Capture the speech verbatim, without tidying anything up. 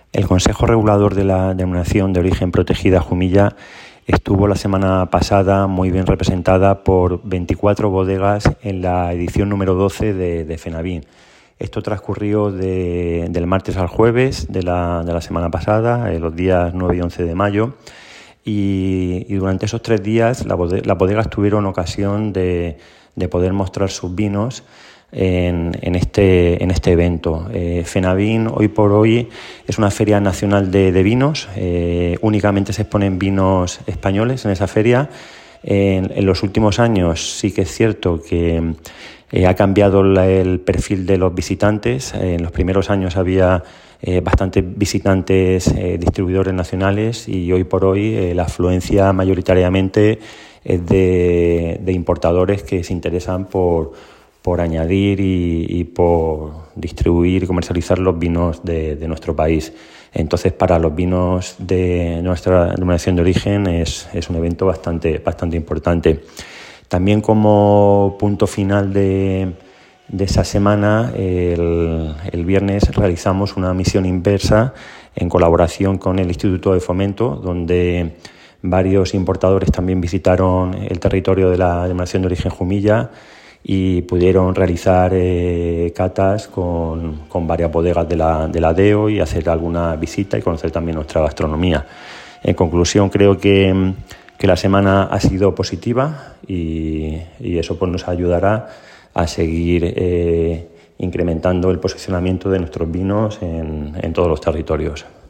El Consejo Regulador de la Denominación de Origen Protegida Jumilla estuvo la semana pasada muy bien representada por veinticuatro bodegas en la edición número doce de, de FENAVIN. Esto transcurrió de, del martes al jueves de la, de la semana pasada, eh, los días nueve y once de mayo, y, y durante esos tres días la bodega, las bodegas tuvieron ocasión de, de poder mostrar sus vinos En, en, este, en este evento. Eh, FENAVIN hoy por hoy es una feria nacional de, de vinos, eh, únicamente se exponen vinos españoles en esa feria. En, en los últimos años sí que es cierto que eh, ha cambiado la, el perfil de los visitantes. Eh, en los primeros años había eh, bastantes visitantes eh, distribuidores nacionales y hoy por hoy eh, la afluencia mayoritariamente es de, de importadores que se interesan por por añadir y, y por distribuir y comercializar los vinos de, de nuestro país. Entonces, para los vinos de nuestra denominación de origen es, es un evento bastante, bastante importante. También como punto final de, de esa semana, el, el viernes realizamos una misión inversa en colaboración con el Instituto de Fomento, donde varios importadores también visitaron el territorio de la denominación de origen Jumilla y pudieron realizar eh, catas con, con varias bodegas de la, de la D E O y hacer alguna visita y conocer también nuestra gastronomía. En conclusión, creo que, que la semana ha sido positiva y, y eso pues, nos ayudará a seguir eh, incrementando el posicionamiento de nuestros vinos en, en todos los territorios.